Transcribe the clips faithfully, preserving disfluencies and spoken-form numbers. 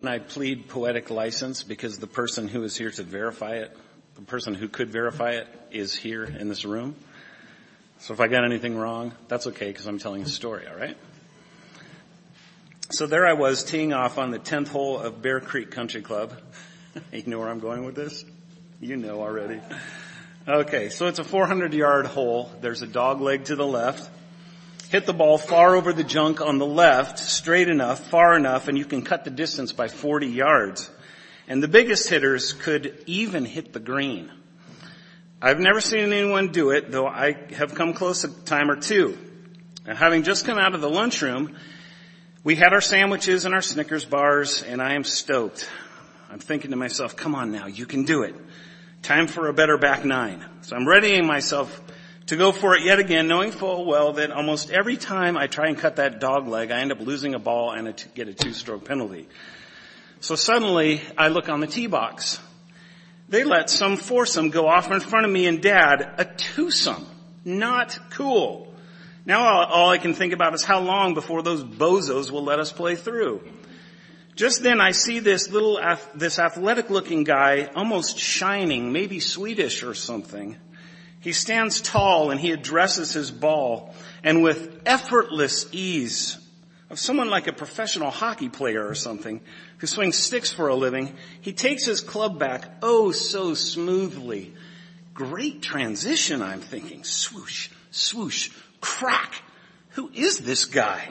And I plead poetic license because the person who is here to verify it, the person who could verify it, is here in this room. So if I got anything wrong, that's okay because I'm telling a story, all right? So there I was teeing off on the tenth hole of Bear Creek Country Club. You know where I'm going with this? You know already. Okay, so it's a four hundred yard hole. There's a dog leg to the left. Hit the ball far over the junk on the left, straight enough, far enough, and you can cut the distance by forty yards. And the biggest hitters could even hit the green. I've never seen anyone do it, though I have come close a time or two. And having just come out of the lunchroom, we had our sandwiches and our Snickers bars, and I am stoked. I'm thinking to myself, come on now, you can do it. Time for a better back nine. So I'm readying myself to go for it yet again, knowing full well that almost every time I try and cut that dog leg, I end up losing a ball and get a two-stroke penalty. So suddenly, I look on the tee box. They let some foursome go off in front of me and Dad, a twosome. Not cool. Now all, all I can think about is how long before those bozos will let us play through. Just then I see this little, this athletic-looking guy, almost shining, maybe Swedish or something. He stands tall and he addresses his ball, and with effortless ease of someone like a professional hockey player or something who swings sticks for a living, he takes his club back oh so smoothly. Great transition, I'm thinking. Swoosh, swoosh, crack. Who is this guy?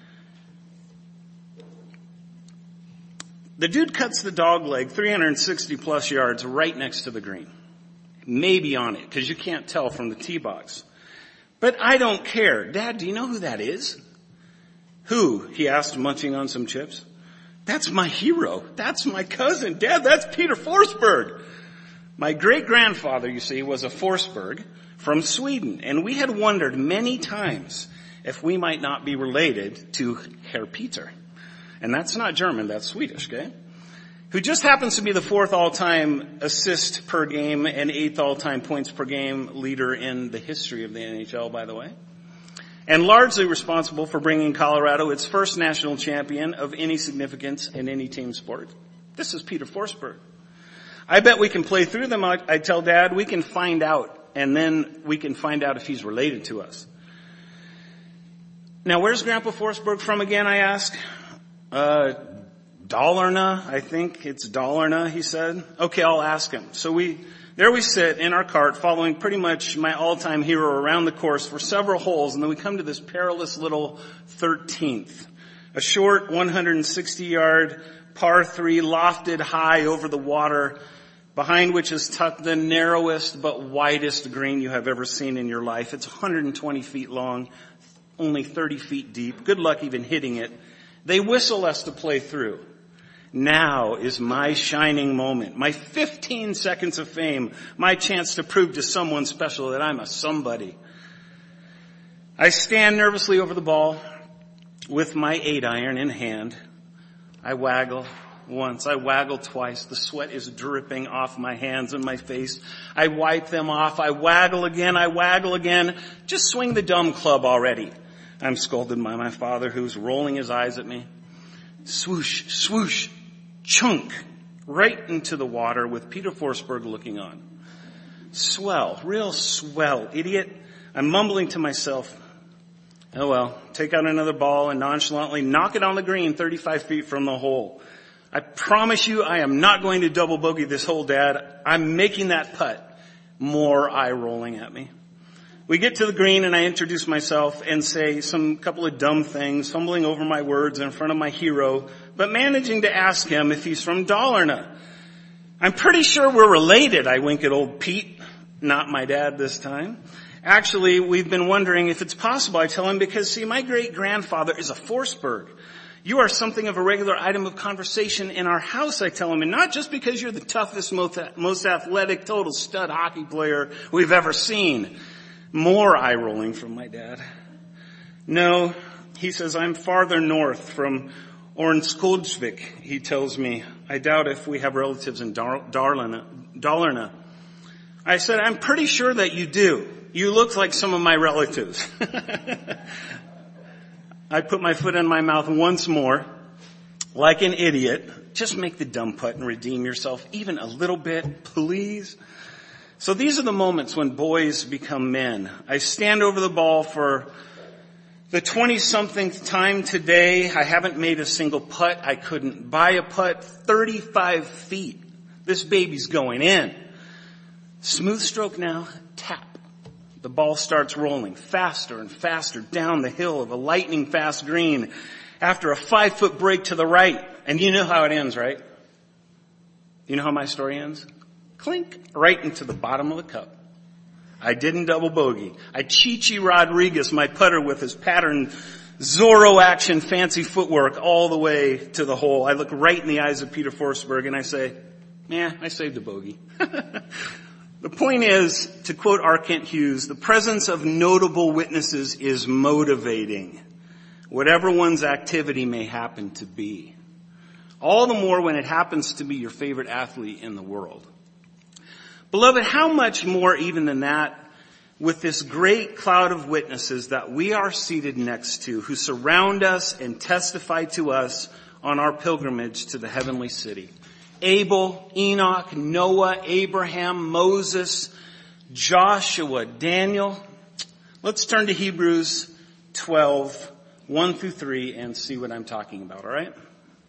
The dude cuts the dog leg three hundred sixty plus yards right next to the green. Maybe on it, because you can't tell from the tee box. But I don't care. Dad, do you know who that is? Who? He asked, munching on some chips. That's my hero. That's my cousin. Dad, that's Peter Forsberg. My great-grandfather, you see, was a Forsberg from Sweden, and we had wondered many times if we might not be related to Herr Peter. And that's not German, that's Swedish, okay? Who just happens to be the fourth all-time assist per game and eighth all-time points per game leader in the history of the N H L, by the way. And largely responsible for bringing Colorado its first national champion of any significance in any team sport. This is Peter Forsberg. I bet we can play through them. I tell Dad, we can find out, and then we can find out if he's related to us. Now, where's Grandpa Forsberg from again, I ask? Uh... Dalarna, I think it's Dalarna, he said. Okay, I'll ask him. So we, there we sit in our cart following pretty much my all-time hero around the course for several holes, and then we come to this perilous little thirteenth. A short one hundred sixty yard par three lofted high over the water, behind which is tucked the narrowest but widest green you have ever seen in your life. It's one hundred twenty feet long, only thirty feet deep. Good luck even hitting it. They whistle us to play through. Now is my shining moment, my fifteen seconds of fame, my chance to prove to someone special that I'm a somebody. I stand nervously over the ball with my eight iron in hand. I waggle once, I waggle twice. The sweat is dripping off my hands and my face. I wipe them off. I waggle again, I waggle again. Just swing the dumb club already. I'm scolded by my father, who's rolling his eyes at me. Swoosh, swoosh, chunk, right into the water with Peter Forsberg looking on. Swell, real swell, idiot. I'm mumbling to myself, oh well, take out another ball and nonchalantly knock it on the green thirty-five feet from the hole. I promise you I am not going to double bogey this hole, Dad. I'm making that putt. More eye rolling at me. We get to the green and I introduce myself and say some couple of dumb things, fumbling over my words in front of my hero, but managing to ask him if he's from Dalarna. I'm pretty sure we're related, I wink at old Pete, not my dad this time. Actually, we've been wondering if it's possible, I tell him, because see, my great-grandfather is a Forsberg. You are something of a regular item of conversation in our house, I tell him, and not just because you're the toughest, most athletic, total stud hockey player we've ever seen. More eye rolling from my dad. No, he says, I'm farther north from Ornsköldsvik, he tells me. I doubt if we have relatives in Dar- Dalarna. Dalarna. I said, I'm pretty sure that you do. You look like some of my relatives. I put my foot in my mouth once more. like an idiot. Just make the dumb putt and redeem yourself even a little bit, please. So these are the moments when boys become men. I stand over the ball for the twenty-somethingth time today. I haven't made a single putt. I couldn't buy a putt. thirty-five feet. This baby's going in. Smooth stroke now. Tap. The ball starts rolling faster and faster down the hill of a lightning fast green after a five foot break to the right. And you know how it ends, right? You know how my story ends? Clink. Right into the bottom of the cup. I didn't double bogey. I Chichi Rodriguez, my putter, with his pattern Zorro action fancy footwork all the way to the hole. I look right in the eyes of Peter Forsberg and I say, man, I saved a bogey. The point is, to quote R. Kent Hughes, the presence of notable witnesses is motivating, whatever one's activity may happen to be. All the more when it happens to be your favorite athlete in the world. Beloved, how much more even than that with this great cloud of witnesses that we are seated next to, who surround us and testify to us on our pilgrimage to the heavenly city. Abel, Enoch, Noah, Abraham, Moses, Joshua, Daniel. Let's turn to Hebrews twelve, one through three and see what I'm talking about, all right?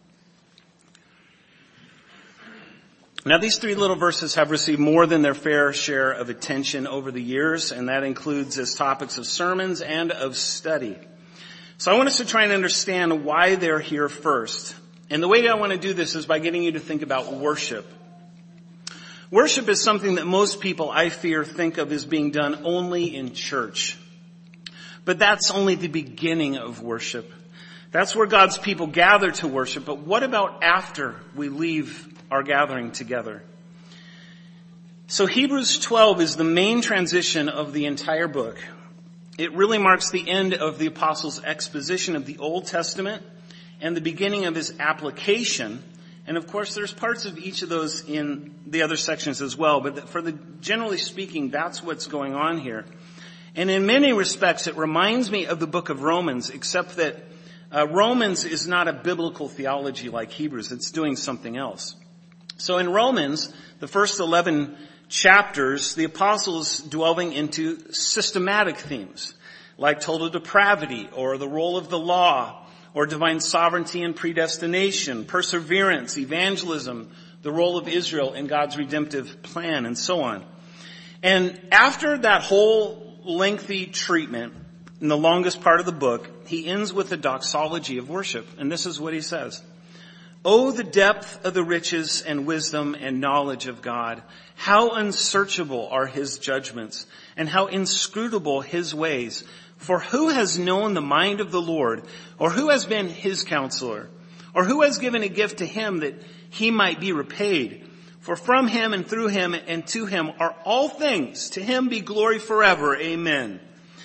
Now these three little verses have received more than their fair share of attention over the years, and that includes as topics of sermons and of study. So I want us to try and understand why they're here first. And the way I want to do this is by getting you to think about worship. Worship is something that most people, I fear, think of as being done only in church. But that's only the beginning of worship. That's where God's people gather to worship. But what about after we leave our gathering together? So Hebrews twelve is the main transition of the entire book. It really marks the end of the apostle's exposition of the Old Testament and the beginning of his application. And of course there's parts of each of those in the other sections as well, but for the, generally speaking, that's what's going on here. And in many respects it reminds me of the book of Romans, except that uh, Romans is not a biblical theology like Hebrews. It's doing something else. So in Romans, the first eleven chapters, the apostles delving into systematic themes like total depravity or the role of the law or divine sovereignty and predestination, perseverance, evangelism, the role of Israel in God's redemptive plan, and so on. And after that whole lengthy treatment in the longest part of the book, he ends with a doxology of worship. And this is what he says. Oh, the depth of the riches and wisdom and knowledge of God. How unsearchable are his judgments and how inscrutable his ways. For who has known the mind of the Lord, or who has been his counselor, or who has given a gift to him that he might be repaid? For from him and through him and to him are all things. To him be glory forever. Amen.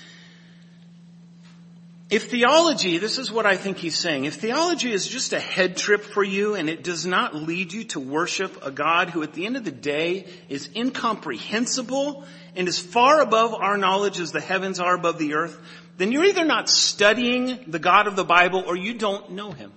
If theology, this is what I think he's saying, if theology is just a head trip for you and it does not lead you to worship a God who at the end of the day is incomprehensible and is far above our knowledge as the heavens are above the earth, then you're either not studying the God of the Bible or you don't know him.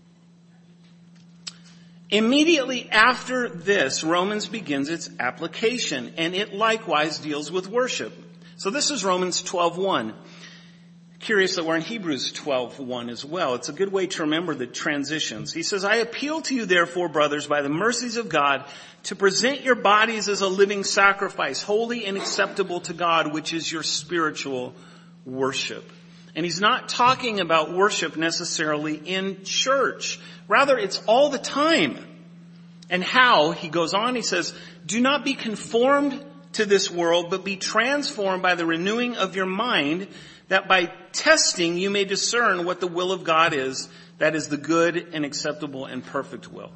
Immediately after this, Romans begins its application, and it likewise deals with worship. So this is Romans twelve one. Curious that we're in Hebrews twelve one as well. It's a good way to remember the transitions. He says, I appeal to you therefore, brothers, by the mercies of God, to present your bodies as a living sacrifice, holy and acceptable to God, which is your spiritual worship. And he's not talking about worship necessarily in church. Rather, it's all the time. And how, he goes on, he says, do not be conformed to this world, but be transformed by the renewing of your mind, that by testing you may discern what the will of God is, that is the good and acceptable and perfect will.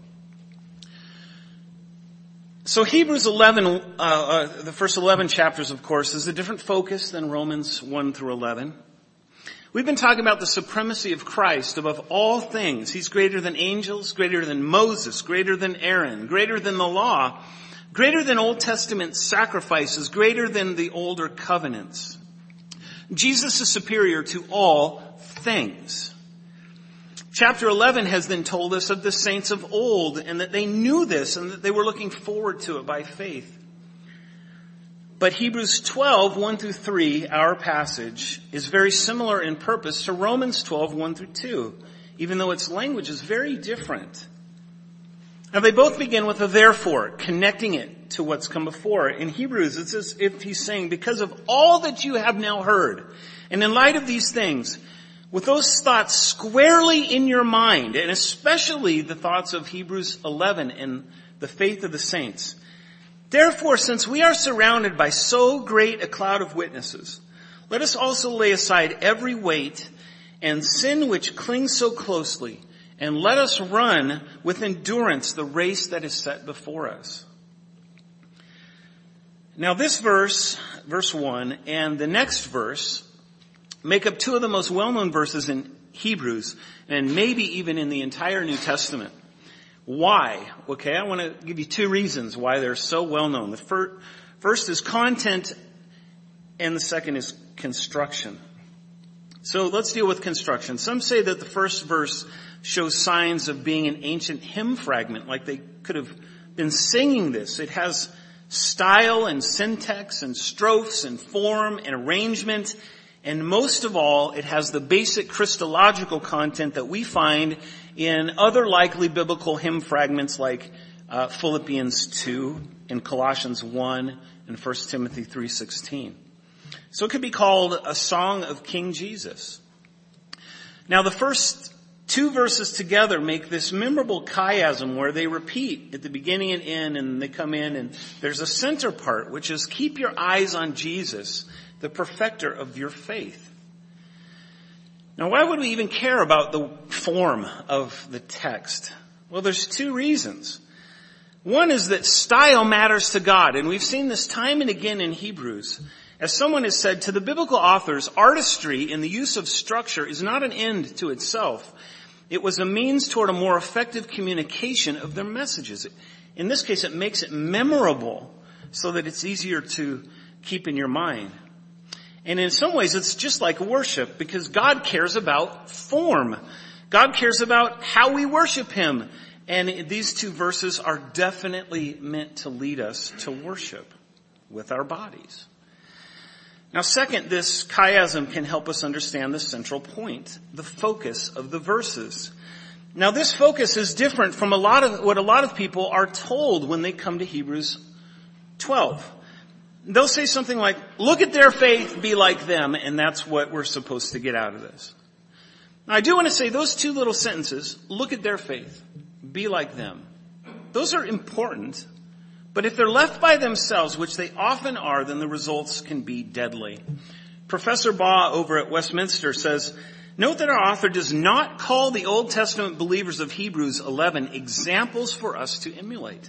So Hebrews eleven, uh, uh, the first eleven chapters, of course, is a different focus than Romans one through eleven. We've been talking about the supremacy of Christ above all things. He's greater than angels, greater than Moses, greater than Aaron, greater than the law, greater than Old Testament sacrifices, greater than the older covenants. Jesus is superior to all things. Chapter eleven has then told us of the saints of old and that they knew this and that they were looking forward to it by faith. But Hebrews twelve, one through three, our passage, is very similar in purpose to Romans twelve, one through two, even though its language is very different. Now they both begin with a therefore, connecting it to what's come before. In Hebrews, it's as if he's saying, because of all that you have now heard, and in light of these things, with those thoughts squarely in your mind, and especially the thoughts of Hebrews eleven and the faith of the saints, therefore, since we are surrounded by so great a cloud of witnesses, let us also lay aside every weight and sin which clings so closely, and let us run with endurance the race that is set before us. Now this verse, verse one, and the next verse make up two of the most well-known verses in Hebrews, and maybe even in the entire New Testament. Why? Okay, I want to give you two reasons why they're so well known. The fir- first is content, and the second is construction. So let's deal with construction. Some say that the first verse shows signs of being an ancient hymn fragment, like they could have been singing this. It has style and syntax and strophes and form and arrangement, and most of all, it has the basic Christological content that we find in other likely biblical hymn fragments like uh, Philippians two and Colossians one and First Timothy three sixteen. So it could be called a song of King Jesus. Now the first two verses together make this memorable chiasm where they repeat at the beginning and end, and they come in, and there's a center part which is keep your eyes on Jesus, the perfecter of your faith. Now, why would we even care about the form of the text? Well, there's two reasons. One is that style matters to God, and we've seen this time and again in Hebrews. As someone has said, to the biblical authors, artistry in the use of structure is not an end to itself. It was a means toward a more effective communication of their messages. In this case, it makes it memorable so that it's easier to keep in your mind. And in some ways, it's just like worship, because God cares about form. God cares about how we worship Him. And these two verses are definitely meant to lead us to worship with our bodies. Now, second, this chiasm can help us understand the central point, the focus of the verses. Now, this focus is different from a lot of what a lot of people are told when they come to Hebrews twelve. They'll say something like, look at their faith, be like them, and that's what we're supposed to get out of this. Now, I do want to say those two little sentences, look at their faith, be like them. Those are important, but if they're left by themselves, which they often are, then the results can be deadly. Professor Baugh over at Westminster says, note that our author does not call the Old Testament believers of Hebrews eleven examples for us to emulate,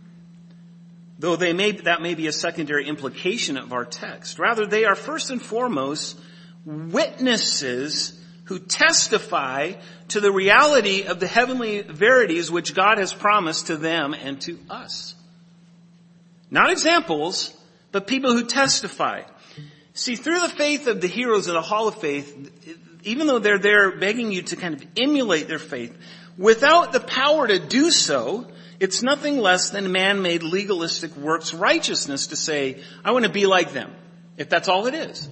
though they may, that may be a secondary implication of our text. Rather, they are first and foremost witnesses who testify to the reality of the heavenly verities which God has promised to them and to us. Not examples, but people who testify. See, through the faith of the heroes in the Hall of Faith, even though they're there begging you to kind of emulate their faith, without the power to do so, it's nothing less than man-made legalistic works righteousness to say, I want to be like them, if that's all it is.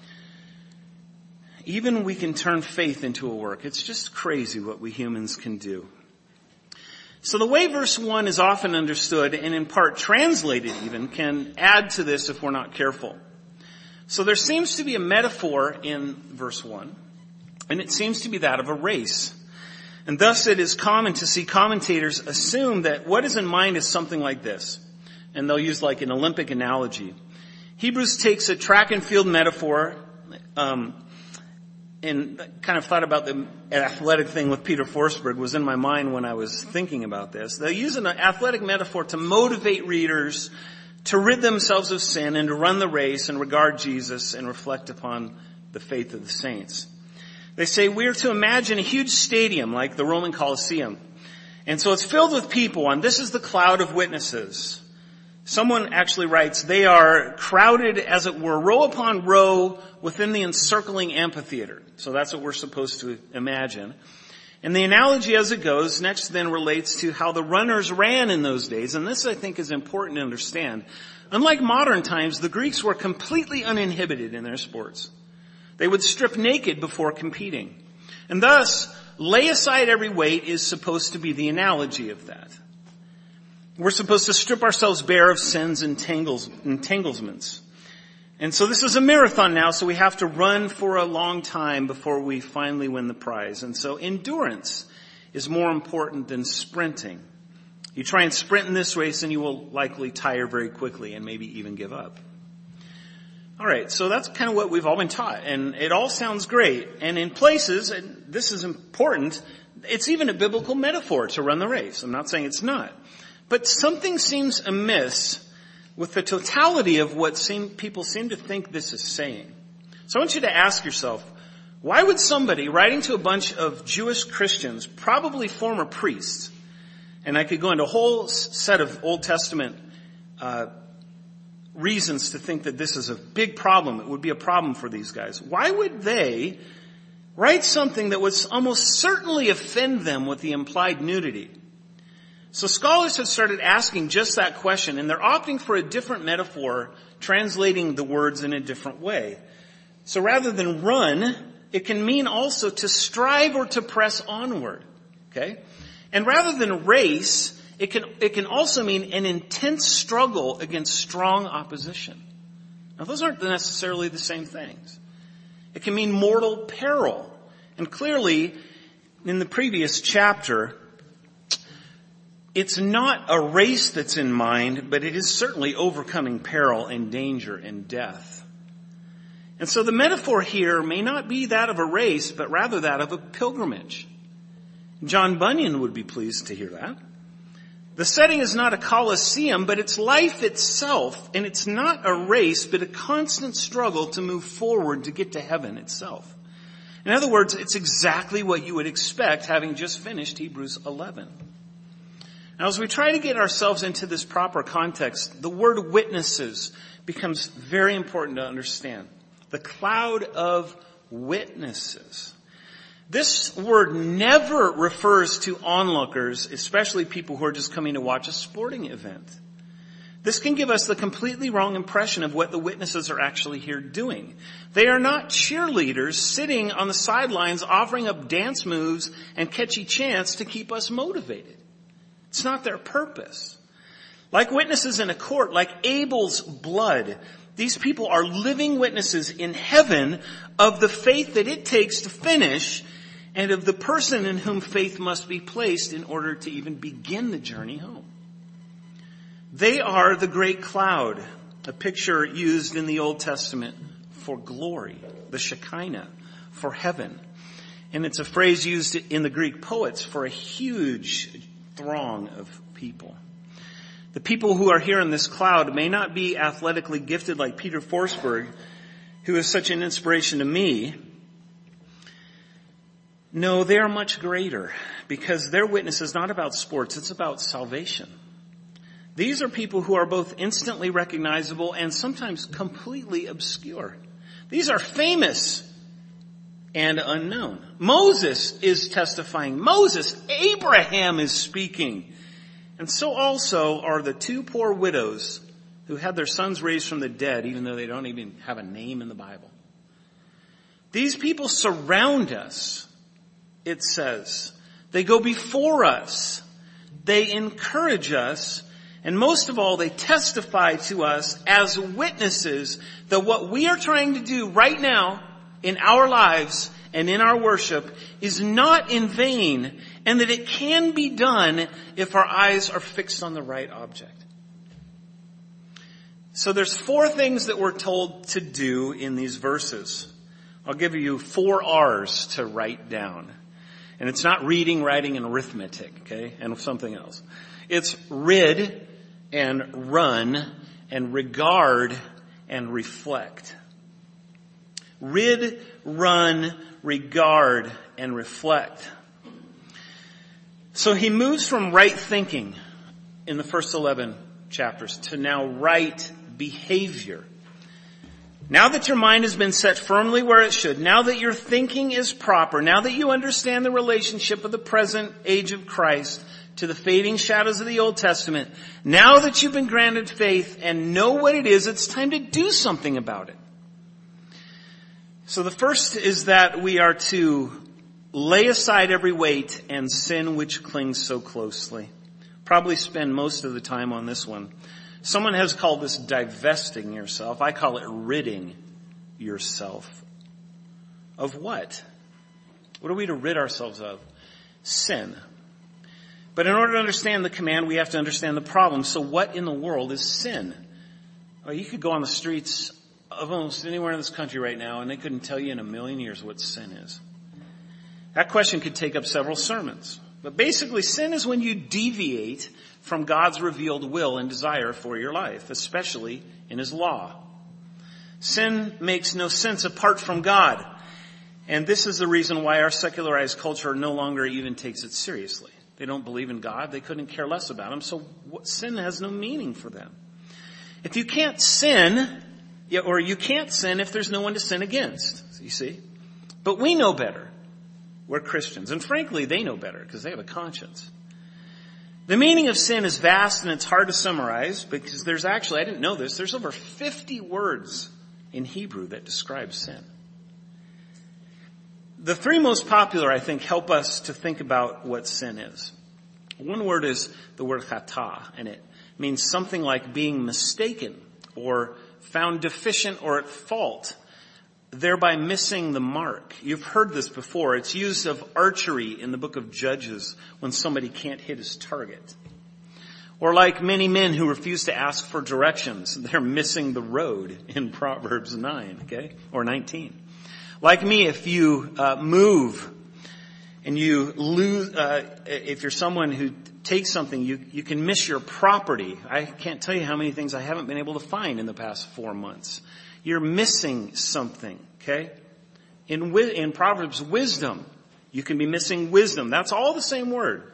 Even we can turn faith into a work. It's just crazy what we humans can do. So the way verse one is often understood, and in part translated even, can add to this if we're not careful. So there seems to be a metaphor in verse one, and it seems to be that of a race. And thus it is common to see commentators assume that what is in mind is something like this. And they'll use like an Olympic analogy. Hebrews takes a track and field metaphor, um, and kind of thought about the athletic thing with Peter Forsberg was in my mind when I was thinking about this. They use an athletic metaphor to motivate readers to rid themselves of sin and to run the race and regard Jesus and reflect upon the faith of the saints. They say we're to imagine a huge stadium like the Roman Colosseum. And so it's filled with people, and this is the cloud of witnesses. Someone actually writes, they are crowded, as it were, row upon row within the encircling amphitheater. So that's what we're supposed to imagine. And the analogy as it goes next then relates to how the runners ran in those days. And this, I think, is important to understand. Unlike modern times, the Greeks were completely uninhibited in their sports. They would strip naked before competing. And thus, lay aside every weight is supposed to be the analogy of that. We're supposed to strip ourselves bare of sins and tangles, entanglements. And so this is a marathon now, so we have to run for a long time before we finally win the prize. And so endurance is more important than sprinting. You try and sprint in this race and you will likely tire very quickly and maybe even give up. All right, so that's kind of what we've all been taught, and it all sounds great. And in places, and this is important, it's even a biblical metaphor to run the race. I'm not saying it's not. But something seems amiss with the totality of what seem, people seem to think this is saying. So I want you to ask yourself, why would somebody writing to a bunch of Jewish Christians, probably former priests, and I could go into a whole set of Old Testament uh reasons to think that this is a big problem, it would be a problem for these guys. Why would they write something that would almost certainly offend them with the implied nudity? So scholars have started asking just that question, and they're opting for a different metaphor, translating the words in a different way. So rather than run, it can mean also to strive or to press onward. Okay? And rather than race, it can, it can also mean an intense struggle against strong opposition. Now those aren't necessarily the same things. It can mean mortal peril. And clearly, in the previous chapter, it's not a race that's in mind, but it is certainly overcoming peril and danger and death. And so the metaphor here may not be that of a race, but rather that of a pilgrimage. John Bunyan would be pleased to hear that. The setting is not a coliseum, but it's life itself, and it's not a race, but a constant struggle to move forward to get to heaven itself. In other words, it's exactly what you would expect having just finished Hebrews eleven. Now, as we try to get ourselves into this proper context, the word witnesses becomes very important to understand. The cloud of witnesses. This word never refers to onlookers, especially people who are just coming to watch a sporting event. This can give us the completely wrong impression of what the witnesses are actually here doing. They are not cheerleaders sitting on the sidelines offering up dance moves and catchy chants to keep us motivated. It's not their purpose. Like witnesses in a court, like Abel's blood, these people are living witnesses in heaven of the faith that it takes to finish and of the person in whom faith must be placed in order to even begin the journey home. They are the great cloud, a picture used in the Old Testament for glory, the Shekinah, for heaven. And it's a phrase used in the Greek poets for a huge throng of people. The people who are here in this cloud may not be athletically gifted like Peter Forsberg, who is such an inspiration to me. No, they are much greater because their witness is not about sports, it's about salvation. These are people who are both instantly recognizable and sometimes completely obscure. These are famous and unknown. Moses is testifying. Moses, Abraham is speaking. And so also are the two poor widows who had their sons raised from the dead, even though they don't even have a name in the Bible. These people surround us, it says. They go before us. They encourage us. And most of all, they testify to us as witnesses that what we are trying to do right now in our lives and in our worship is not in vain, and that it can be done if our eyes are fixed on the right object. So there's four things that we're told to do in these verses. I'll give you four R's to write down. And it's not reading, writing, and arithmetic, okay, and something else. It's rid and run and regard and reflect. Rid, run, regard, and reflect. So he moves from right thinking in the first eleven chapters to now right behavior. Now that your mind has been set firmly where it should, now that your thinking is proper, now that you understand the relationship of the present age of Christ to the fading shadows of the Old Testament, now that you've been granted faith and know what it is, it's time to do something about it. So the first is that we are to lay aside every weight and sin which clings so closely. Probably spend most of the time on this one. Someone has called this divesting yourself. I call it ridding yourself. Of what? What are we to rid ourselves of? Sin. But in order to understand the command, we have to understand the problem. So what in the world is sin? Well, you could go on the streets of almost anywhere in this country right now, and they couldn't tell you in a million years what sin is. That question could take up several sermons. But basically, sin is when you deviate from God's revealed will and desire for your life, especially in His law. Sin makes no sense apart from God. And this is the reason why our secularized culture no longer even takes it seriously. They don't believe in God. They couldn't care less about Him. So what, sin has no meaning for them. If you can't sin, or you can't sin if there's no one to sin against, you see. But we know better. We're Christians. And frankly, they know better because they have a conscience. The meaning of sin is vast and it's hard to summarize because there's actually, I didn't know this, there's over fifty words in Hebrew that describe sin. The three most popular, I think, help us to think about what sin is. One word is the word chata, and it means something like being mistaken or found deficient or at fault, thereby missing the mark. You've heard this before. It's used of archery in the book of Judges when somebody can't hit his target. Or like many men who refuse to ask for directions, they're missing the road in Proverbs nine, okay, or nineteen. Like me, if you uh, move and you lose, uh, if you're someone who takes something, you, you can miss your property. I can't tell you how many things I haven't been able to find in the past four months. You're missing something, okay? In, in Proverbs, wisdom, you can be missing wisdom. That's all the same word.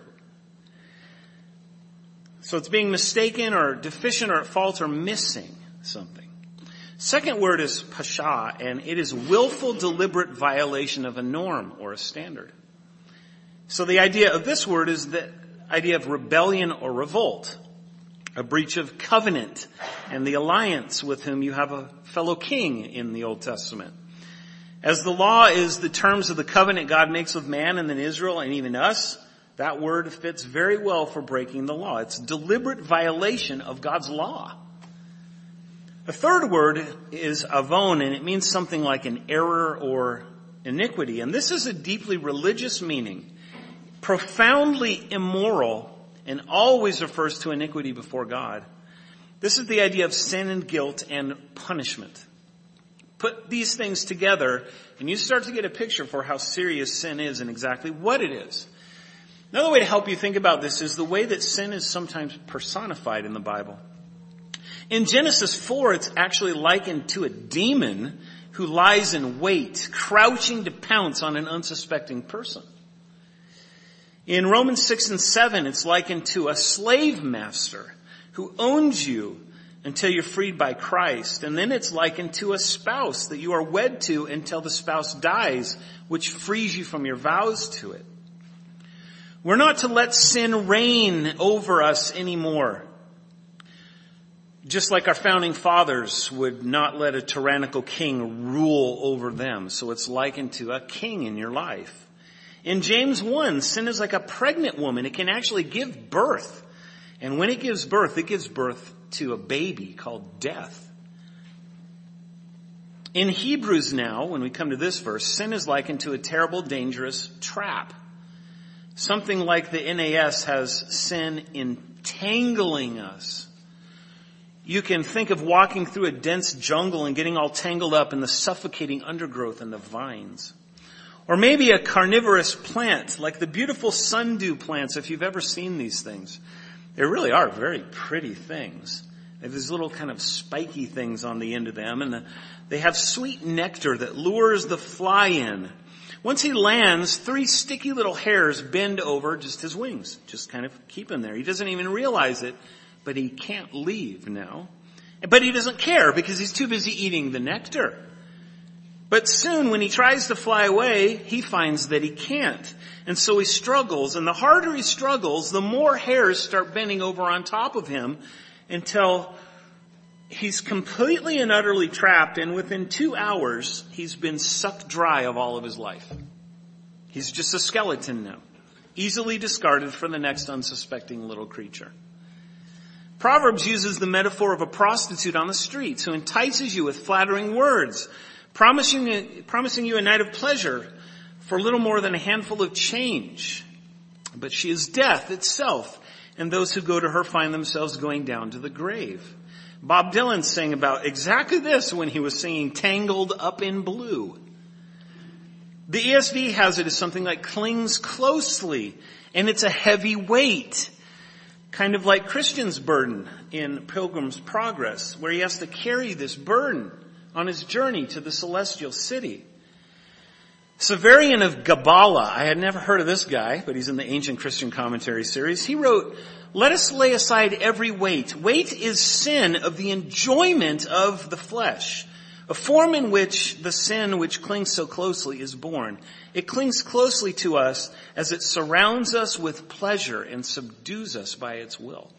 So it's being mistaken or deficient or at fault or missing something. Second word is pasha, and it is willful, deliberate violation of a norm or a standard. So the idea of this word is the idea of rebellion or revolt, a breach of covenant and the alliance with whom you have a fellow king in the Old Testament. As the law is the terms of the covenant God makes with man and then Israel and even us, that word fits very well for breaking the law. It's deliberate violation of God's law. The third word is avon, and it means something like an error or iniquity. And this is a deeply religious meaning, profoundly immoral, and always refers to iniquity before God. This is the idea of sin and guilt and punishment. Put these things together, and you start to get a picture for how serious sin is and exactly what it is. Another way to help you think about this is the way that sin is sometimes personified in the Bible. In Genesis four, it's actually likened to a demon who lies in wait, crouching to pounce on an unsuspecting person. In Romans six and seven, it's likened to a slave master who owns you until you're freed by Christ. And then it's likened to a spouse that you are wed to until the spouse dies, which frees you from your vows to it. We're not to let sin reign over us anymore. Just like our founding fathers would not let a tyrannical king rule over them. So it's likened to a king in your life. In James one, sin is like a pregnant woman. It can actually give birth. And when it gives birth, it gives birth to a baby called death. In Hebrews now, when we come to this verse, sin is likened to a terrible, dangerous trap. Something like the N A S has sin entangling us. You can think of walking through a dense jungle and getting all tangled up in the suffocating undergrowth and the vines. Or maybe a carnivorous plant, like the beautiful sundew plants, if you've ever seen these things. They really are very pretty things. They have these little kind of spiky things on the end of them, and the, they have sweet nectar that lures the fly in. Once he lands, three sticky little hairs bend over just his wings, just kind of keep him there. He doesn't even realize it, but he can't leave now. But he doesn't care because he's too busy eating the nectar. But soon when he tries to fly away, he finds that he can't. And so he struggles. And the harder he struggles, the more hairs start bending over on top of him until he's completely and utterly trapped. And within two hours, he's been sucked dry of all of his life. He's just a skeleton now, easily discarded for the next unsuspecting little creature. Proverbs uses the metaphor of a prostitute on the streets who entices you with flattering words, promising, promising you a night of pleasure for little more than a handful of change. But she is death itself, and those who go to her find themselves going down to the grave. Bob Dylan sang about exactly this when he was singing Tangled Up in Blue. The E S V has it as something like clings closely, and it's a heavy weight. Kind of like Christian's burden in Pilgrim's Progress, where he has to carry this burden on his journey to the celestial city. Severian of Gabala, I had never heard of this guy, but he's in the Ancient Christian Commentary series. He wrote, "Let us lay aside every weight. Weight is sin of the enjoyment of the flesh, a form in which the sin which clings so closely is born. It clings closely to us as it surrounds us with pleasure and subdues us by its will."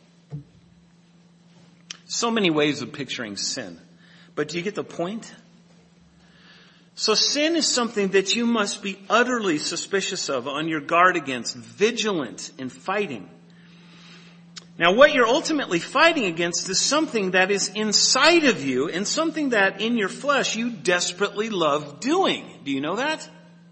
So many ways of picturing sin. But do you get the point? So sin is something that you must be utterly suspicious of, on your guard against, vigilant in fighting. Now what you're ultimately fighting against is something that is inside of you and something that in your flesh you desperately love doing. Do you know that?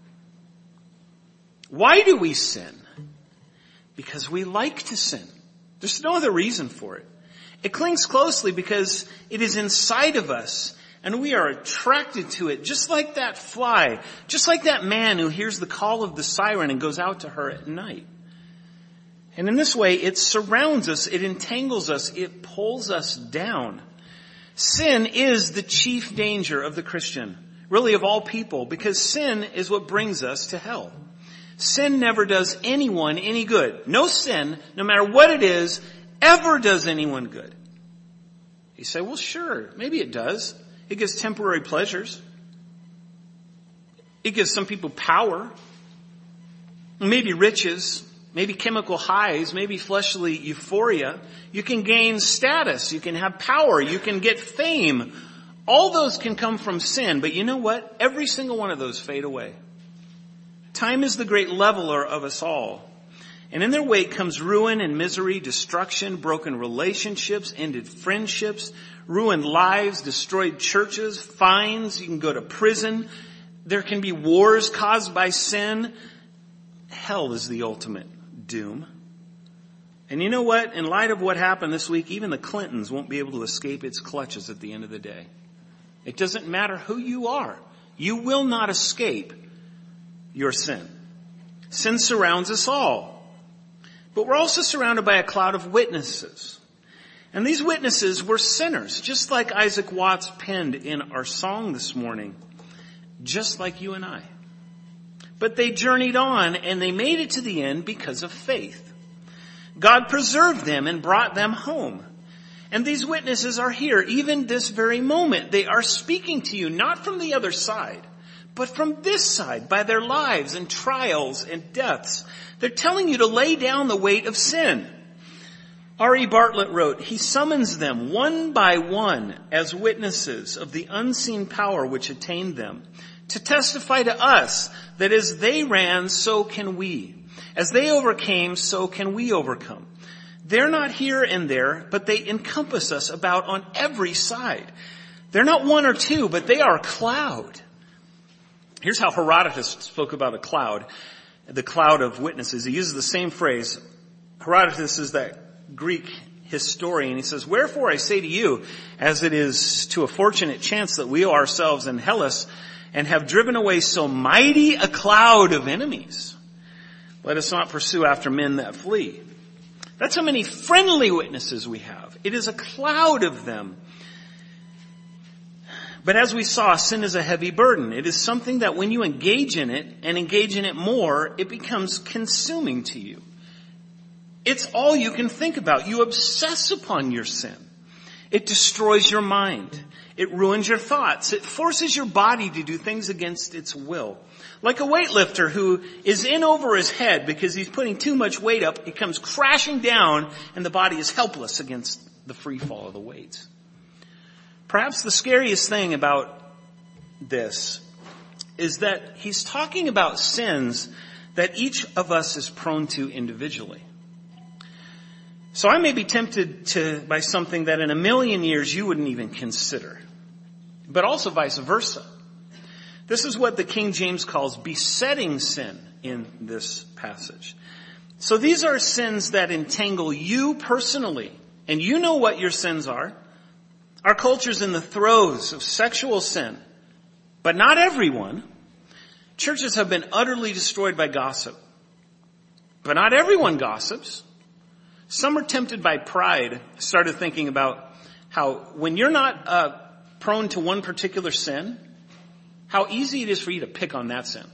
Why do we sin? Because we like to sin. There's no other reason for it. It clings closely because it is inside of us and we are attracted to it, just like that fly, just like that man who hears the call of the siren and goes out to her at night. And in this way, it surrounds us, it entangles us, it pulls us down. Sin is the chief danger of the Christian, really of all people, because sin is what brings us to hell. Sin never does anyone any good. No sin, no matter what it is, ever does anyone good. You say, well, sure, maybe it does. It gives temporary pleasures. It gives some people power, maybe riches, maybe chemical highs, maybe fleshly euphoria. You can gain status. You can have power. You can get fame. All those can come from sin. But you know what? Every single one of those fade away. Time is the great leveler of us all. And in their wake comes ruin and misery, destruction, broken relationships, ended friendships, ruined lives, destroyed churches, fines. You can go to prison. There can be wars caused by sin. Hell is the ultimate doom. And you know what? In light of what happened this week, even the Clintons won't be able to escape its clutches at the end of the day. It doesn't matter who you are. You will not escape your sin. Sin surrounds us all. But we're also surrounded by a cloud of witnesses. And these witnesses were sinners, just like Isaac Watts penned in our song this morning, just like you and I. But they journeyed on and they made it to the end because of faith. God preserved them and brought them home. And these witnesses are here, even this very moment. They are speaking to you, not from the other side, but from this side, by their lives and trials and deaths. They're telling you to lay down the weight of sin. R E Bartlett wrote, "He summons them one by one as witnesses of the unseen power which attained them, to testify to us that as they ran, so can we. As they overcame, so can we overcome. They're not here and there, but they encompass us about on every side. They're not one or two, but they are a cloud." Here's how Herodotus spoke about a cloud, the cloud of witnesses. He uses the same phrase. Herodotus is that Greek historian. He says, "Wherefore I say to you, as it is to a fortunate chance that we ourselves in Hellas and have driven away so mighty a cloud of enemies, let us not pursue after men that flee." That's how many friendly witnesses we have. It is a cloud of them. But as we saw, sin is a heavy burden. It is something that when you engage in it and engage in it more, it becomes consuming to you. It's all you can think about. You obsess upon your sin. It destroys your mind. It ruins your thoughts. It forces your body to do things against its will. Like a weightlifter who is in over his head because he's putting too much weight up, it comes crashing down and the body is helpless against the free fall of the weights. Perhaps the scariest thing about this is that he's talking about sins that each of us is prone to individually. So I may be tempted to by something that in a million years you wouldn't even consider, but also vice versa. This is what the King James calls besetting sin in this passage. So these are sins that entangle you personally, and you know what your sins are. Our culture's in the throes of sexual sin, but not everyone. Churches have been utterly destroyed by gossip, but not everyone gossips. Some are tempted by pride. I started thinking about how when you're not uh, prone to one particular sin, how easy it is for you to pick on that sin.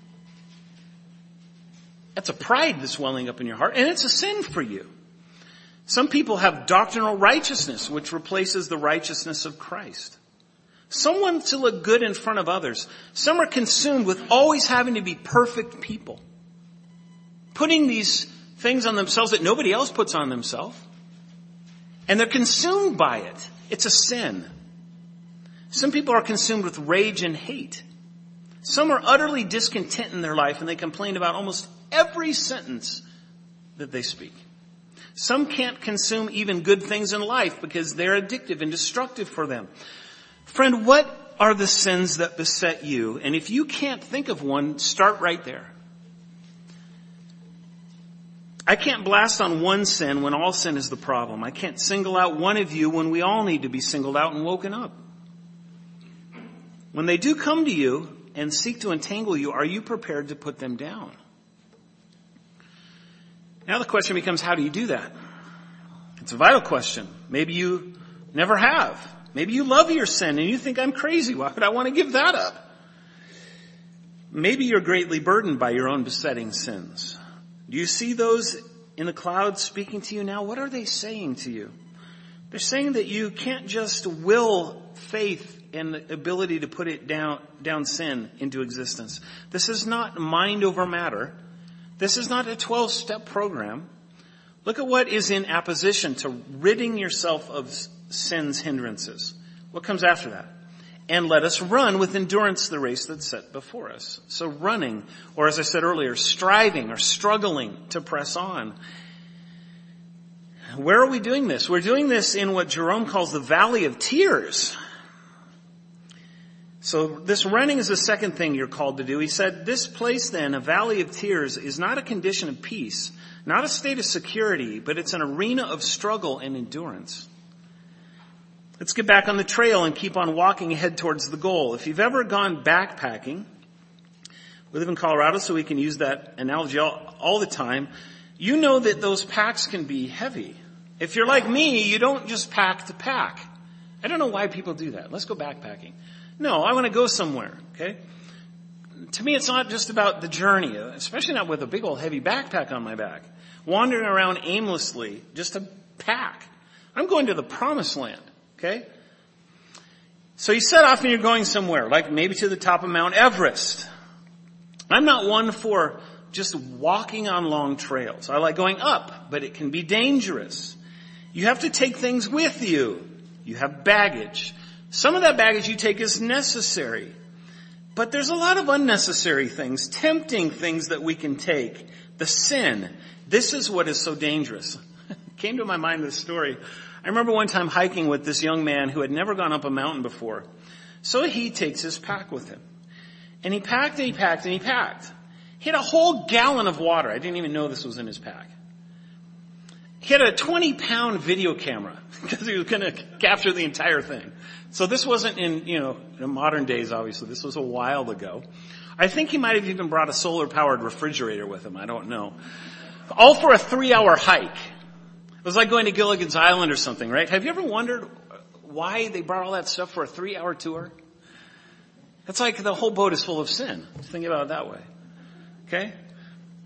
That's a pride that's welling up in your heart, and it's a sin for you. Some people have doctrinal righteousness, which replaces the righteousness of Christ. Some want to look good in front of others. Some are consumed with always having to be perfect people, putting these things on themselves that nobody else puts on themselves, and they're consumed by it. It's a sin. Some people are consumed with rage and hate. Some are utterly discontent in their life, and they complain about almost every sentence that they speak. Some can't consume even good things in life because they're addictive and destructive for them. Friend, what are the sins that beset you? And if you can't think of one, start right there. I can't blast on one sin when all sin is the problem. I can't single out one of you when we all need to be singled out and woken up. When they do come to you and seek to entangle you, are you prepared to put them down? Now the question becomes, how do you do that? It's a vital question. Maybe you never have. Maybe you love your sin and you think, I'm crazy. Why would I want to give that up? Maybe you're greatly burdened by your own besetting sins. Do you see those in the clouds speaking to you now? What are they saying to you? They're saying that you can't just will faith and the ability to put it down, down sin into existence. This is not mind over matter. This is not a twelve-step program. Look at what is in opposition to ridding yourself of sin's hindrances. What comes after that? And let us run with endurance the race that's set before us. So running, or as I said earlier, striving or struggling to press on. Where are we doing this? We're doing this in what Jerome calls the valley of tears. So this running is the second thing you're called to do. He said, this place then, a valley of tears, is not a condition of peace, not a state of security, but it's an arena of struggle and endurance. Let's get back on the trail and keep on walking ahead towards the goal. If you've ever gone backpacking, we live in Colorado, so we can use that analogy all, all the time. You know that those packs can be heavy. If you're like me, you don't just pack to pack. I don't know why people do that. Let's go backpacking. No, I want to go somewhere, okay? To me, it's not just about the journey, especially not with a big old heavy backpack on my back, wandering around aimlessly just to pack. I'm going to the promised land, okay? So you set off and you're going somewhere, like maybe to the top of Mount Everest. I'm not one for just walking on long trails. I like going up, but it can be dangerous. You have to take things with you. You have baggage. Some of that baggage you take is necessary. But there's a lot of unnecessary things, tempting things that we can take. The sin. This is what is so dangerous. Came to my mind this story. I remember one time hiking with this young man who had never gone up a mountain before. So he takes his pack with him. And he packed and he packed and he packed. He had a whole gallon of water. I didn't even know this was in his pack. He had a twenty pound video camera because he was going to capture the entire thing. So this wasn't in, you know, in modern days, obviously. This was a while ago. I think he might have even brought a solar powered refrigerator with him. I don't know. All for a three hour hike. It was like going to Gilligan's Island or something, right? Have you ever wondered why they brought all that stuff for a three hour tour? It's like the whole boat is full of sin. Think about it that way. Okay?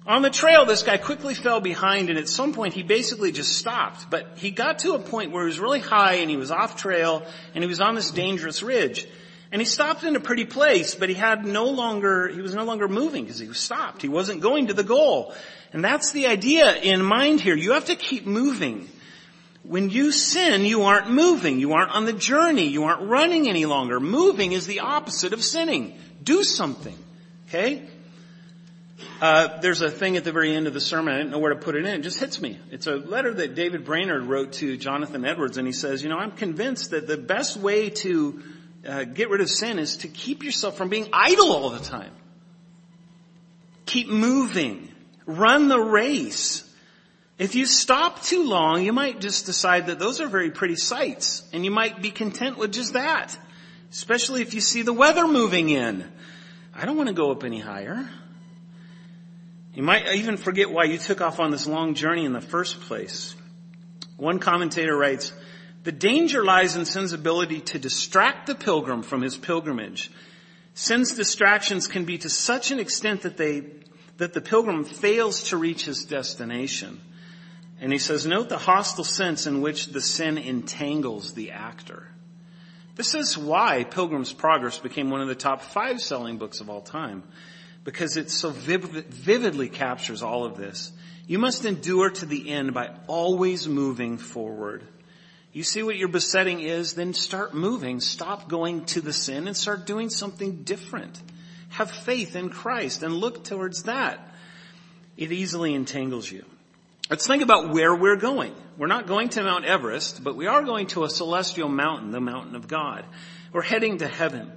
On the trail, this guy quickly fell behind, and at some point he basically just stopped. But he got to a point where it was really high and he was off trail and he was on this dangerous ridge. And he stopped in a pretty place, but he had no longer, he was no longer moving because he was stopped. He wasn't going to the goal. And that's the idea in mind here. You have to keep moving. When you sin, you aren't moving. You aren't on the journey. You aren't running any longer. Moving is the opposite of sinning. Do something. Okay? Uh, there's a thing at the very end of the sermon. I didn't know where to put it in. It just hits me. It's a letter that David Brainerd wrote to Jonathan Edwards, and he says, you know, I'm convinced that the best way to uh, get rid of sin is to keep yourself from being idle all the time. Keep moving. Run the race. If you stop too long, you might just decide that those are very pretty sights, and you might be content with just that, especially if you see the weather moving in. I don't want to go up any higher. You might even forget why you took off on this long journey in the first place. One commentator writes, the danger lies in sin's ability to distract the pilgrim from his pilgrimage. Sin's distractions can be to such an extent that they, that the pilgrim fails to reach his destination. And he says, note the hostile sense in which the sin entangles the actor. This is why Pilgrim's Progress became one of the top five selling books of all time. Because it so vivid, vividly captures all of this. You must endure to the end by always moving forward. You see what your besetting is, then start moving. Stop going to the sin and start doing something different. Have faith in Christ and look towards that. It easily entangles you. Let's think about where we're going. We're not going to Mount Everest, but we are going to a celestial mountain, the mountain of God. We're heading to heaven.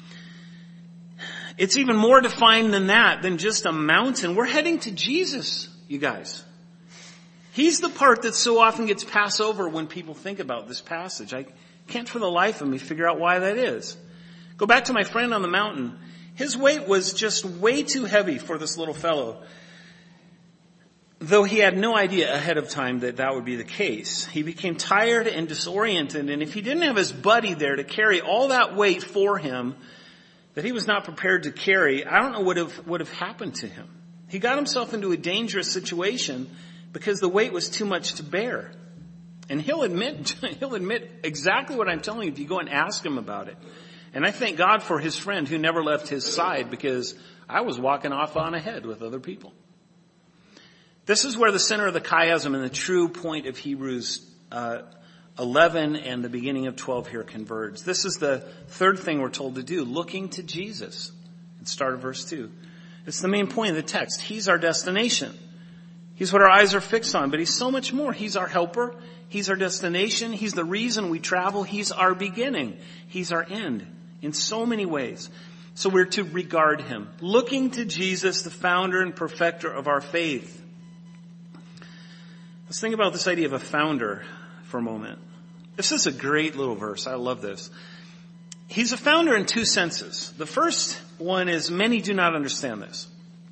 It's even more defined than that, than just a mountain. We're heading to Jesus, you guys. He's the part that so often gets passed over when people think about this passage. I can't for the life of me figure out why that is. Go back to my friend on the mountain. His weight was just way too heavy for this little fellow. Though he had no idea ahead of time that that would be the case. He became tired and disoriented, and if he didn't have his buddy there to carry all that weight for him that he was not prepared to carry, I don't know what have, would have happened to him. He got himself into a dangerous situation because the weight was too much to bear. And he'll admit, he'll admit exactly what I'm telling you if you go and ask him about it. And I thank God for his friend who never left his side, because I was walking off on ahead with other people. This is where the center of the chiasm and the true point of Hebrews uh, eleven and the beginning of twelve here converge. This is the third thing we're told to do, looking to Jesus. Let's start at verse two. It's the main point of the text. He's our destination. He's what our eyes are fixed on, but he's so much more. He's our helper. He's our destination. He's the reason we travel. He's our beginning. He's our end in so many ways. So we're to regard him. Looking to Jesus, the founder and perfecter of our faith. Let's think about this idea of a founder for a moment. This is a great little verse. I love this. He's a founder in two senses. The first one is many do not understand this.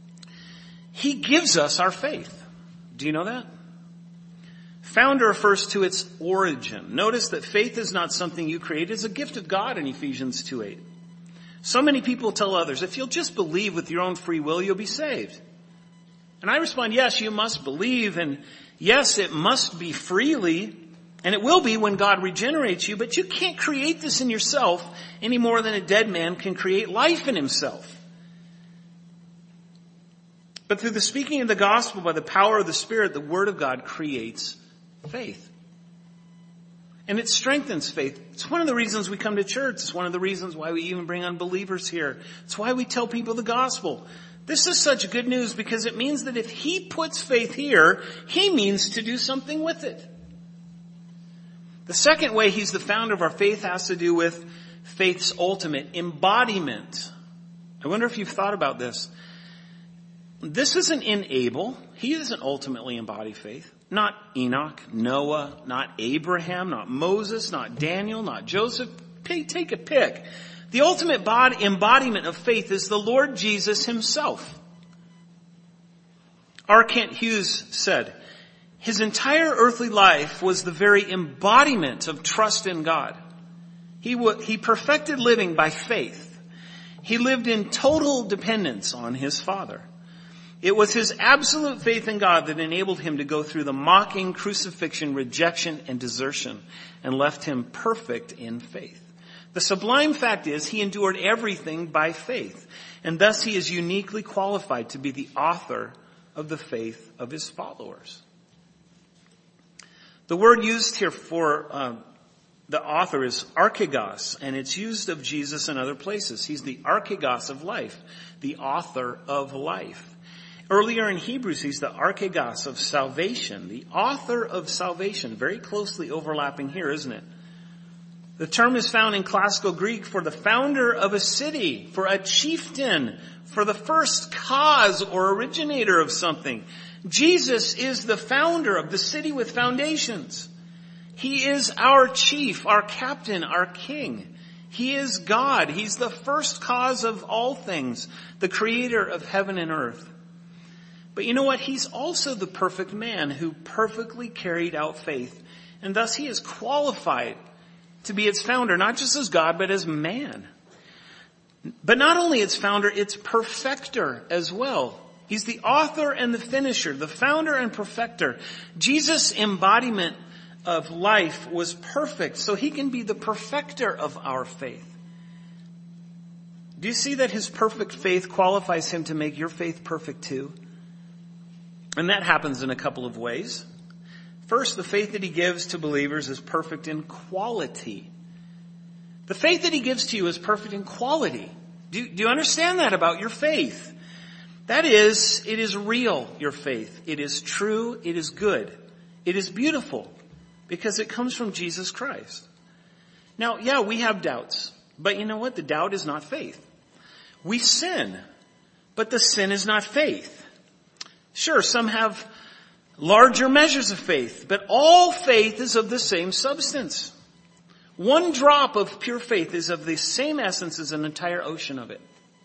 He gives us our faith. Do you know that? Founder refers to its origin. Notice that faith is not something you create. It's a gift of God in Ephesians two eight. So many people tell others, if you'll just believe with your own free will, you'll be saved. And I respond, yes, you must believe, and yes, it must be freely, and it will be when God regenerates you, but you can't create this in yourself any more than a dead man can create life in himself. But through the speaking of the gospel by the power of the Spirit, the Word of God creates faith. And it strengthens faith. It's one of the reasons we come to church. It's one of the reasons why we even bring unbelievers here. It's why we tell people the gospel. This is such good news because it means that if he puts faith here, he means to do something with it. The second way he's the founder of our faith has to do with faith's ultimate embodiment. I wonder if you've thought about this. This isn't in Abel. He doesn't ultimately embody faith. Not Enoch, Noah, not Abraham, not Moses, not Daniel, not Joseph. Take a pick. The ultimate body, embodiment of faith is the Lord Jesus himself. R. Kent Hughes said, his entire earthly life was the very embodiment of trust in God. He, w- he perfected living by faith. He lived in total dependence on his Father. It was his absolute faith in God that enabled him to go through the mocking, crucifixion, rejection, and desertion, and left him perfect in faith. The sublime fact is he endured everything by faith, and thus he is uniquely qualified to be the author of the faith of his followers. The word used here for uh, the author is archegos, and it's used of Jesus in other places. He's the archegos of life, the author of life. Earlier in Hebrews, he's the archegos of salvation, the author of salvation. Very closely overlapping here, isn't it? The term is found in classical Greek for the founder of a city, for a chieftain, for the first cause or originator of something. Jesus is the founder of the city with foundations. He is our chief, our captain, our king. He is God. He's the first cause of all things, the creator of heaven and earth. But you know what? He's also the perfect man who perfectly carried out faith. And thus he is qualified to be its founder, not just as God, but as man. But not only its founder, its perfecter as well. He's the author and the finisher, the founder and perfecter. Jesus' embodiment of life was perfect, so he can be the perfecter of our faith. Do you see that his perfect faith qualifies him to make your faith perfect too? And that happens in a couple of ways. First, the faith that he gives to believers is perfect in quality. The faith that he gives to you is perfect in quality. Do, do you understand that about your faith? That is, it is real, your faith. It is true. It is good. It is beautiful because it comes from Jesus Christ. Now, yeah, we have doubts, but you know what? The doubt is not faith. We sin, but the sin is not faith. Sure, some have larger measures of faith, but all faith is of the same substance. One drop of pure faith is of the same essence as an entire ocean of it.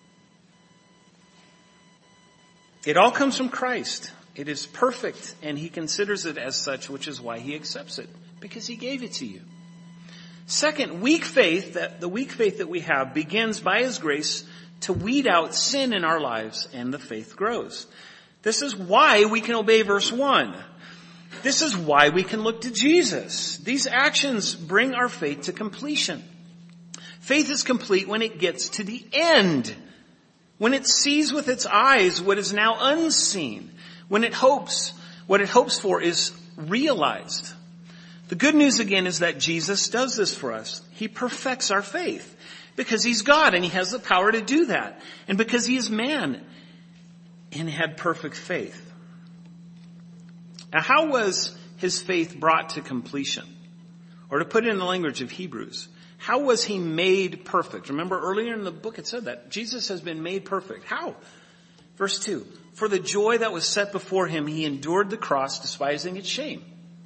It all comes from Christ. It is perfect, and he considers it as such, which is why he accepts it, because he gave it to you. Second, weak faith, that the weak faith that we have begins by his grace to weed out sin in our lives, and the faith grows. This is why we can obey verse one. This is why we can look to Jesus. These actions bring our faith to completion. Faith is complete when it gets to the end. When it sees with its eyes what is now unseen. When it hopes, what it hopes for is realized. The good news again is that Jesus does this for us. He perfects our faith because he's God and he has the power to do that. And because he is man and had perfect faith. Now, how was his faith brought to completion? Or to put it in the language of Hebrews, how was he made perfect? Remember earlier in the book it said that Jesus has been made perfect. How? Verse two, for the joy that was set before him, he endured the cross, despising its shame.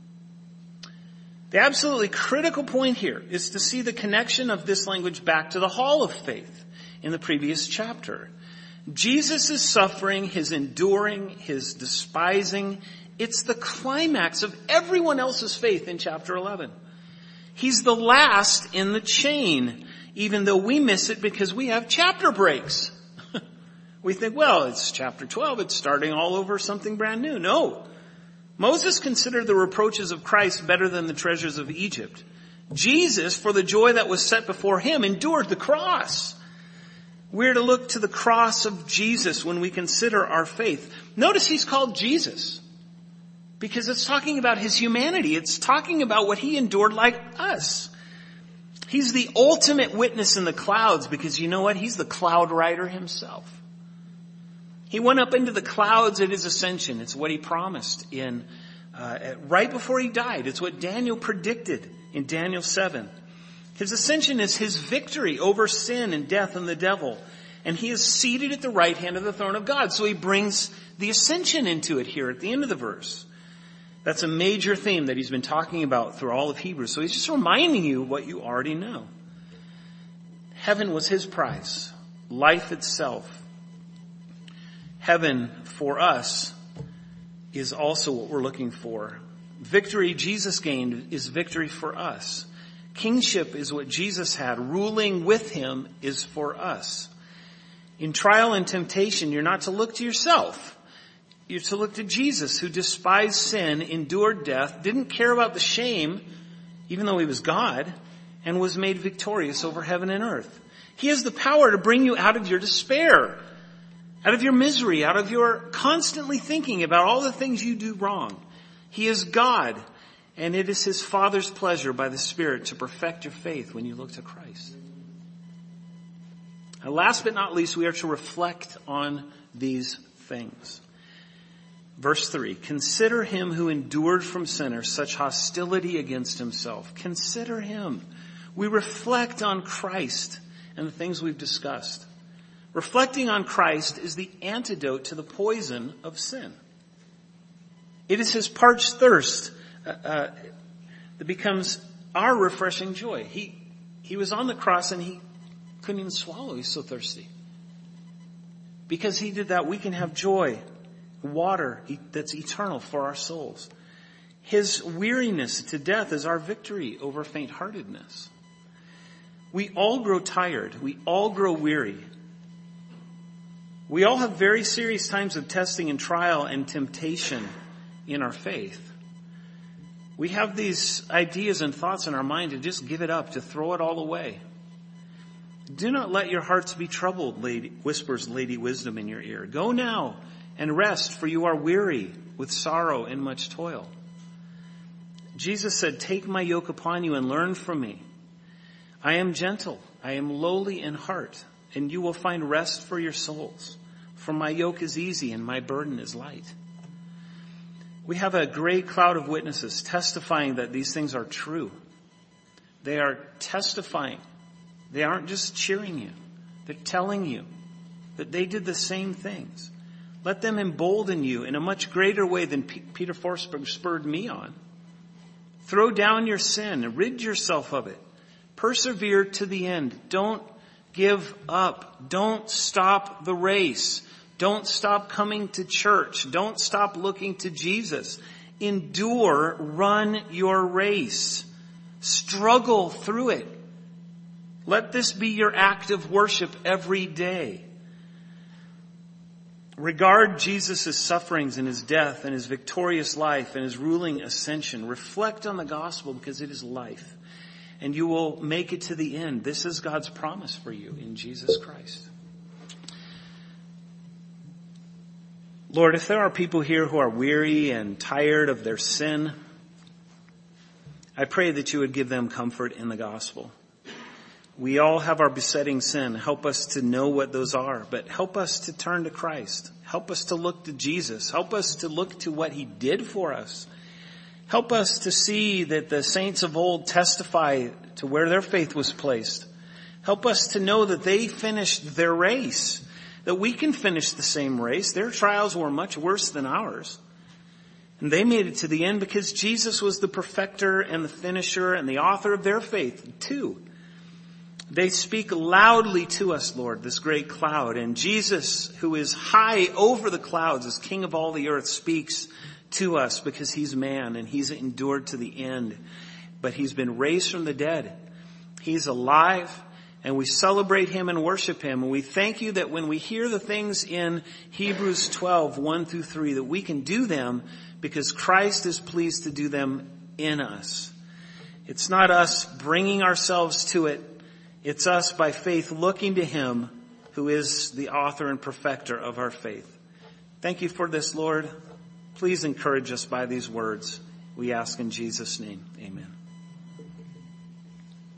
The absolutely critical point here is to see the connection of this language back to the hall of faith in the previous chapter. Jesus' suffering, his enduring, his despising, it's the climax of everyone else's faith in chapter eleven. He's the last in the chain, even though we miss it because we have chapter breaks. We think, well, it's chapter twelve, it's starting all over something brand new. No. Moses considered the reproaches of Christ better than the treasures of Egypt. Jesus, for the joy that was set before him, endured the cross. We're to look to the cross of Jesus when we consider our faith. Notice he's called Jesus because it's talking about his humanity. It's talking about what he endured like us. He's the ultimate witness in the clouds because you know what? He's the cloud rider himself. He went up into the clouds at his ascension. It's what he promised in uh, right before he died. It's what Daniel predicted in Daniel seven. His ascension is his victory over sin and death and the devil. And he is seated at the right hand of the throne of God. So he brings the ascension into it here at the end of the verse. That's a major theme that he's been talking about through all of Hebrews. So he's just reminding you what you already know. Heaven was his prize. Life itself. Heaven for us is also what we're looking for. Victory Jesus gained is victory for us. Kingship is what Jesus had. Ruling with him is for us. In trial and temptation, you're not to look to yourself, You're to look to Jesus, who despised sin, endured death, didn't care about the shame, even though he was God, and was made victorious over heaven and earth. He has the power to bring you out of your despair, out of your misery, out of your constantly thinking about all the things you do wrong. He is God, and it is his Father's pleasure by the Spirit to perfect your faith when you look to Christ. And last but not least, we are to reflect on these things. Verse three, consider him who endured from sinners such hostility against himself. Consider him. We reflect on Christ and the things we've discussed. Reflecting on Christ is the antidote to the poison of sin. It is his parched thirst uh, uh, that becomes our refreshing joy. He, he was on the cross and he couldn't even swallow. He's so thirsty. Because he did that, we can have joy, water that's eternal for our souls. His weariness to death is our victory over faint-heartedness. We all grow tired. We all grow weary. We all have very serious times of testing and trial and temptation in our faith. We have these ideas and thoughts in our mind to just give it up, to throw it all away. Do not let your hearts be troubled, lady, whispers Lady Wisdom in your ear. Go now and rest, for you are weary with sorrow and much toil. Jesus said, take my yoke upon you and learn from me. I am gentle, I am lowly in heart, and you will find rest for your souls. For my yoke is easy and my burden is light. We have a great cloud of witnesses testifying that these things are true. They are testifying. They aren't just cheering you. They're telling you that they did the same things. Let them embolden you in a much greater way than P- Peter Forsberg spurred me on. Throw down your sin and rid yourself of it. Persevere to the end. Don't give up. Don't stop the race. Don't stop coming to church. Don't stop looking to Jesus. Endure, run your race. Struggle through it. Let this be your act of worship every day. Regard Jesus' sufferings and his death and his victorious life and his ruling ascension. Reflect on the gospel because it is life. And you will make it to the end. This is God's promise for you in Jesus Christ. Lord, if there are people here who are weary and tired of their sin, I pray that you would give them comfort in the gospel. We all have our besetting sin. Help us to know what those are, but help us to turn to Christ. Help us to look to Jesus. Help us to look to what he did for us. Help us to see that the saints of old testify to where their faith was placed. Help us to know that they finished their race, that we can finish the same race. Their trials were much worse than ours. And they made it to the end because Jesus was the perfecter and the finisher and the author of their faith too. They speak loudly to us, Lord, this great cloud. And Jesus, who is high over the clouds as King of all the earth, speaks to us because he's man and he's endured to the end. But he's been raised from the dead. He's alive and we celebrate him and worship him. And we thank you that when we hear the things in Hebrews twelve, one through three, that we can do them because Christ is pleased to do them in us. It's not us bringing ourselves to it. It's us by faith looking to him who is the author and perfecter of our faith. Thank you for this, Lord. Please encourage us by these words. We ask in Jesus' name. Amen.